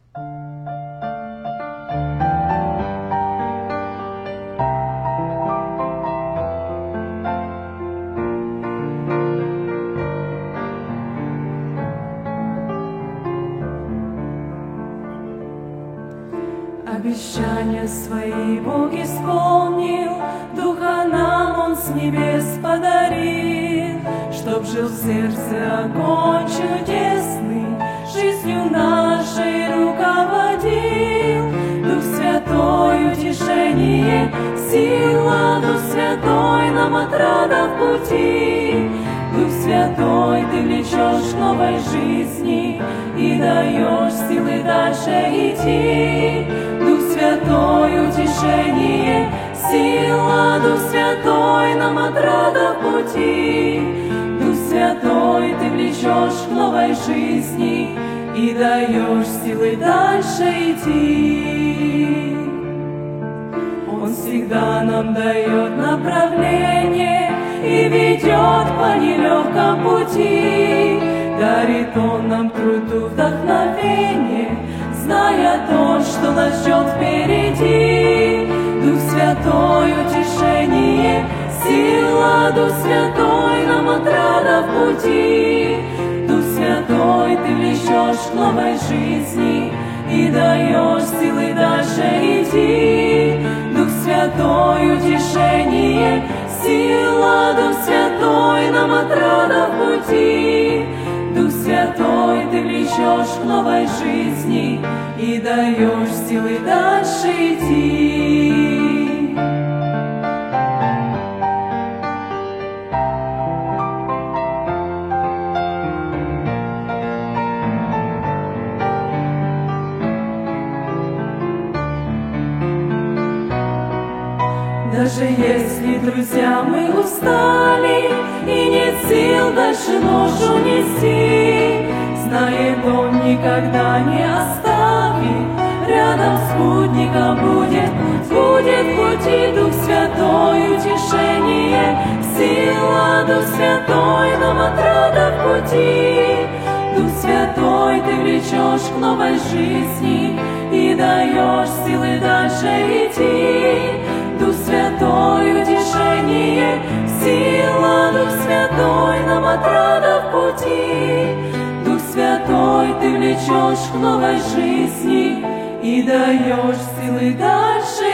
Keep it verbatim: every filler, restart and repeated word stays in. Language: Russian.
Обещания свои Бог исполнил, Духа нам Он с небес подарил, чтоб жил в сердце огонь чудесный, жизнью нашей руководил. Дух Святой, утешение, сила, Дух Святой нам отрада в пути. Дух Святой, Ты влечешь к новой жизни и даешь силы дальше идти. Дух Святой, утешение, сила, Дух Святой нам отрада в пути. Дух Святой, Ты влечешь к новой жизни и даешь силы дальше идти. Он всегда нам дает направление и ведет по нелегком пути. Дарит Он нам труду вдохновение, зная то, что нас ждет впереди. Дух Святой, утешение, сила, Дух Святой нам отрада в пути. Дух Святой, Ты влечешь к новой жизни и даешь силы дальше идти. Дух Святой, утешение, сила, Дух Святой нам отрада в пути. Дух Святой, Ты влечешь к новой жизни и даешь силы дальше идти. Даже если, друзья, мы устали и нет сил дальше ношу нести, знает Он, никогда не оставит, рядом спутником будет, будет в пути. Дух Святой, утешение, сила, Дух Святой нам отрада в пути. Дух Святой, Ты влечешь к новой жизни и даешь силы дальше идти. Дух Святой, утешение, сила, Дух Святой нам отрада в пути. Дух Святой, Ты влечешь к новой жизни и даешь силы дальше